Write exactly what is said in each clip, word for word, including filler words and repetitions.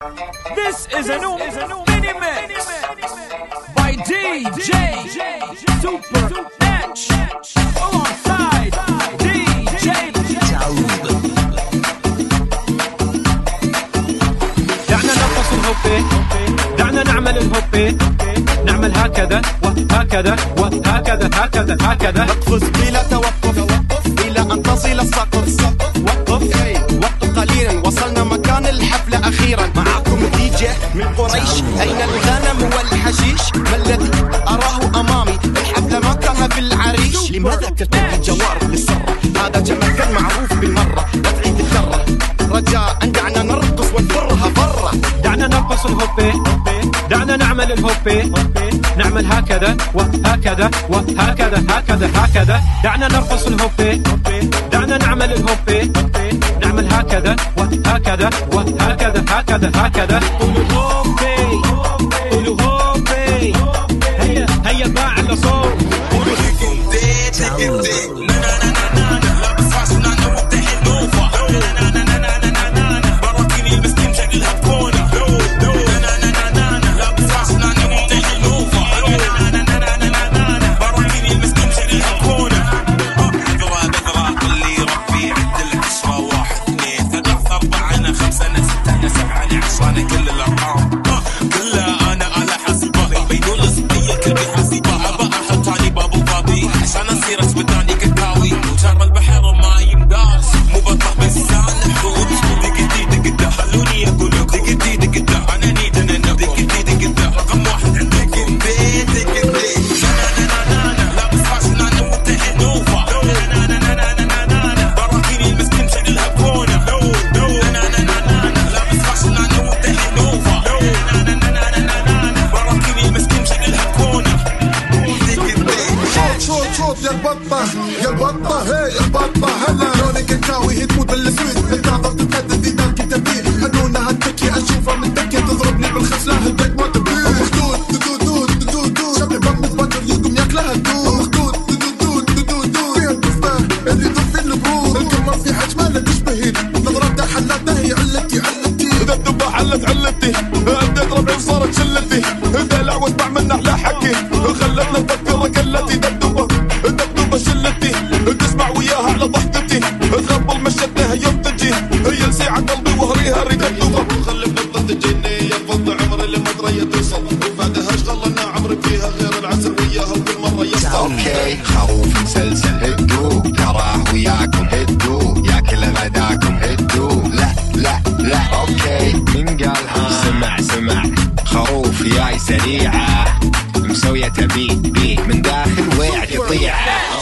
This is a new, is a new mini mix by D J Super H alongside D J Daoud. دعنا نرقص الهوبي، دعنا نعمل الهوبي، نعمل هكذا وهكذا وهكذا هكذا هكذا. اقفز بلا توقف إلى أن تصل السقف. وقف وقف قليلا، وصلنا مكان الحفلة أخيرا. معكم دي جي من قريش. أين الغنم والحشيش؟ ما الذي أراه أمامي؟ الحفلة مكانها في العريش. لماذا ترتدي الجوارح للسرة؟ هذا جمال كان معروف بالمرة، لا تعيد الكرة. رجاء دعنا نرقص ونفرها برا. دعنا نرقص الهوبي، دعنا نعمل الهوبي، نعمل هكذا وهكذا وهكذا هكذا هكذا. دعنا نرقص الهوبي، دعنا نعمل الهوبي، نعمل هكذا وهكذا وهكذا هكذا هكذا. قولوا هوبي، قولوا هوبي، هيا هيا ضاع على صوت. قولوا يا البطة هي البطة هلا لونك الكاوي تموت بالسويد. انت عبرت تهدد اذا كنت تبيه انونا هالتكي اشوفها من تكي تضربني بالخسلة البيت ما تبيه. مخدود دود دود دود دود شبه بم البجر يقوم ياكلها الدود. مخدود دود دود دود دود فيها الكفة اللي يدور في البرود. الكمر في حجمها لا تشبهي نظرتها حلتها هي علتي علتي. اذا الدبة حلت علتي اديت ربعي وصارت شلتي. اذا لعوت بعمل احلى حكي خلتنا نفكر كلتي. دبدوبة دبدوبة شلتي تسمع وياها على ضحكتي. تغبل مشتها يوم تجي هي لسيعة قلبي وهريها ريد الدوبة. خلي بنطة تجيني ينفض عمري لمدرية توصل. وفادها شغلنا عمري فيها غير العسل وياها وكل مرة يصل. اوكي خروف مسلسل هدو تراه وياكم هدو ياكل غداكم هدو. لا لا لا اوكي من قالها؟ سمع سمع خروف ياي سريعة مسوية بي بي من داخل ويع يطيع.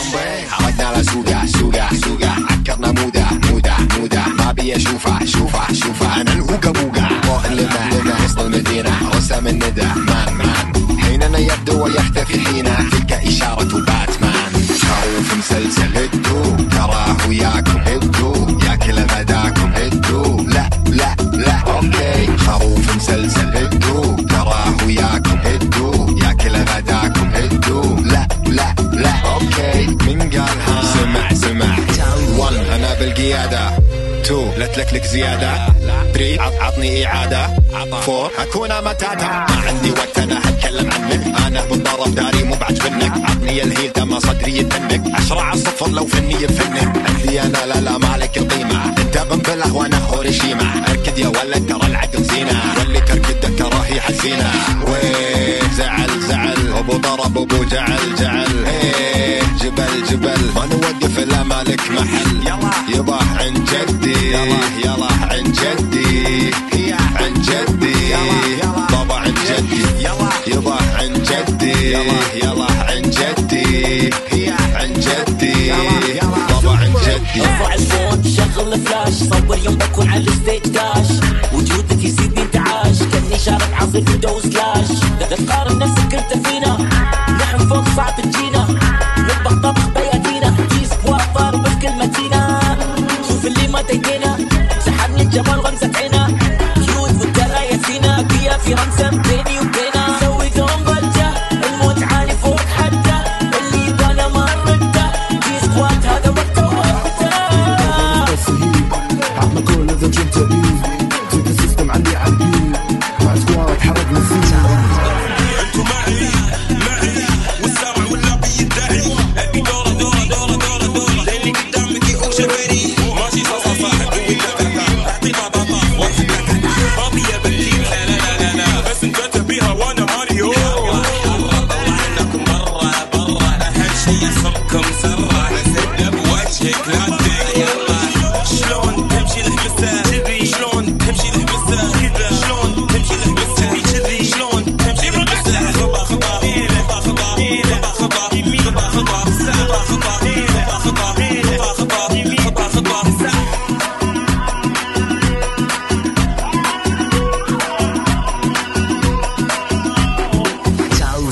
عودنا له سوقه سوقه سوقه عكرنا موده موده موده ما بي اشوفه شوفه شوفه. انا الهوقه بوقه فوق اللمع لمع وسط المدينة رسم الندى مان مان. حيننا يبدو ويختفي حينه تلك اشارة باتمان. خروف مسلسل هدو تراه وياكم هدو ياكل غداكم هدو. لا لا لا اوكي خروف مسلسل هدو تراه وياكم هدو ياكل غداكم هدو. لا لا لا اوكي من قالها؟ سمع سمع ون انا بالقيادة. تو لا تلكلك زيادة. ثري عط عطني اعادة. فور اكون متاتا. ما عندي وقت انا هتكلم عنك. انا بالضرب داري مو بعجبنك. عطني الهيل دم صدري يتنك. عشرة على الصفر لو فني بفنك. عندي انا لا لا مالك القيمة. انت قنبلة وانا هوريشيما. اركد يا ولد ترى العقل زينة. واللي تركد ترى هي حزينة. وين زعل زعل ابو ضرب ابو جعل جعل. ايه جبل جبل ما نوقف الا مالك محل. يلا عن جدي يلا يلا عن جدي عن جدي بابا عن جدي يلا عن جدي يلا يلا عن جدي عن جدي بابا عن جدي. ارفع الفون شغل الفلاش صور يوم بكون على الستيج داش. وجودك يزيد انتعاش كاني شارب عصير في دوز كلاش. لا تقارن نفسك انت فينا نحن فوق صعب تجينا. نطبخ طبخ بياتينا كيس بوافر بكل متينا. شوف اللي ما تيجينا سحبني الجمال غمزة عينا. كيوت والدراية فينا بيا في رمسة بيني وبينا. سوي دوم بلجة الموت عالي فوق حتى اللي يبانا ما رده. كيس كوات هذا وقته وقته. عطنا كل اذا جنت بيه. زيد السيستم عندي عالبيه.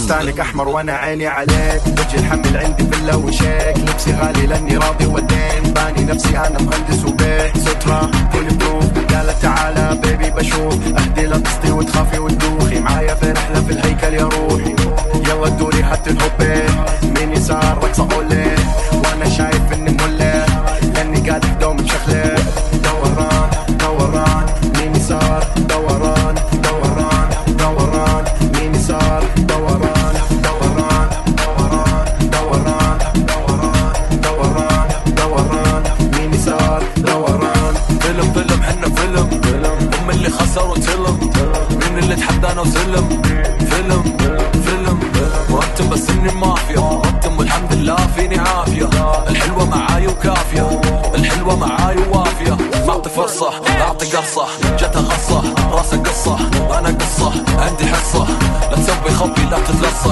فستانك احمر وانا عيني عليك، وجه الحمل عندي فيلا وشيك، لبسي غالي لاني راضي ودين، باني نفسي انا مهندس وبيت، سترة فول بروف، قالت تعالى بيبي بشوف، اهدي لا تصدي وتخافي وتدوخي، معايا في رحلة في الهيكل يا روحي، يلا دوري هات الهوبي، مين يسار رقصة اولي، وانا شايف اني مولي، لاني قاعد احدوم بشخلي، دوران دوران مين يسار، دوران دوران دوران مين يسار، دوران دوران دوران دوران دوران دوران دوران مين يسار، دوران. فيلم فيلم حنا فيلم هم اللي خسروا تلم، مين اللي تحدانا وسلم، فيلم فيلم مرتب بس اني مافيا، مرتب والحمد لله فيني عافية، الحلوة معاي وكافية، الحلوة معاي ووافية، معطي فرصة اعطي قرصة، جتها غصة راسها قصة، انا قصة عندي حصة، لا تسوي خبي لا تتلصق.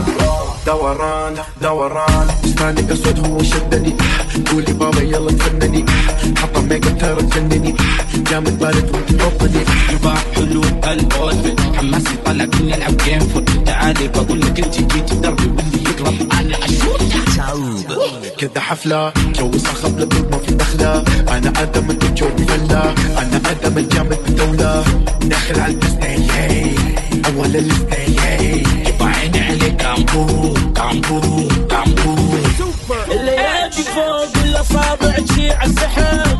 دوران دوران فستانك اسود هو شدني، قولي بابا يلا تفنني، حطه ميك اب ترى تجنني، جامد بارد وتحطني، يباع حلو هالاوتفيت، حماسي طلع كنا نلعب جيم فوت، تعالي بقول لك انت جيتي دربي واللي يقرب انا اشوفك. كذا حفلة جو صخب لبيت ما في دخلة، انا ادم انت جو فلة، انا ادم الجامد بالدولة، داخل على البستاي اول الستاي، يبقى عيني عليك كامبو كامبو كامبو، الليالي فوق الاصابع تشيع السحاب،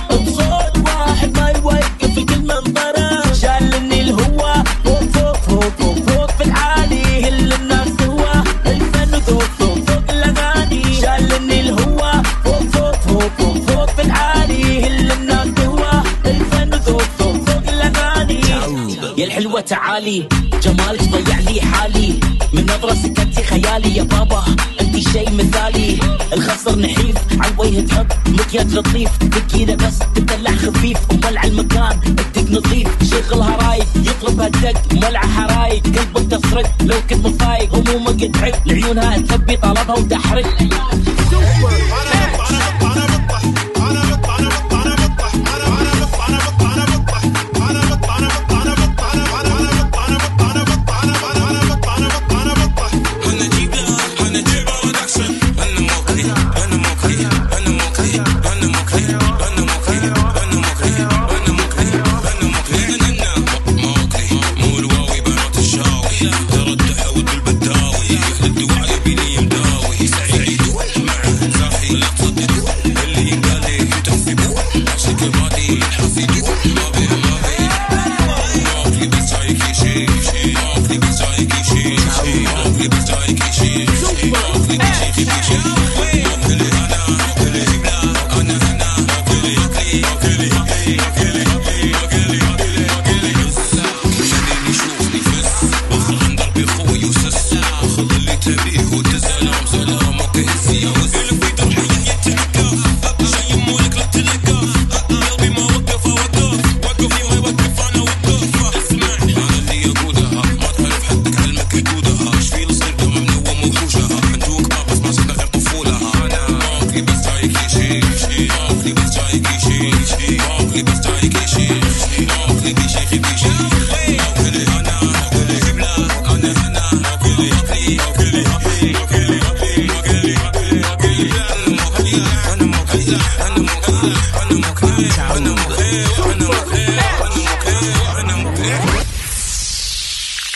بصوت واحد ما يوقف كل منظره، شالني الهوا فوق فوق فوق فوق فوق في العالي، هل الناس هوا الفن ذوق فوق فوق الاغاني، شالني الهوا فوق فوق فوق فوق فوق في العالي، هل الناس هوا الفن ذوق فوق فوق الاغاني. يا الحلوة تعالي جمالك ضيع لي حالي، من نظرة سكتي خيالي يا بابا انتي شي مثالي، الخصر نحيف عالوجه تحط مكياج لطيف، تكينه بس تدلع خفيف، ومولع المكان الدق نظيف، شغلها رايق يطلبها الدق مولع حرايق، قلبك تسرق لو كنت مفايق، همومك تعب لعيونها تثبي طلبها وتحرق.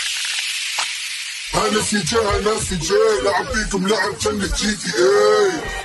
انا سي جي انا سي جي لعب فيكم لعب فن جي تي اي.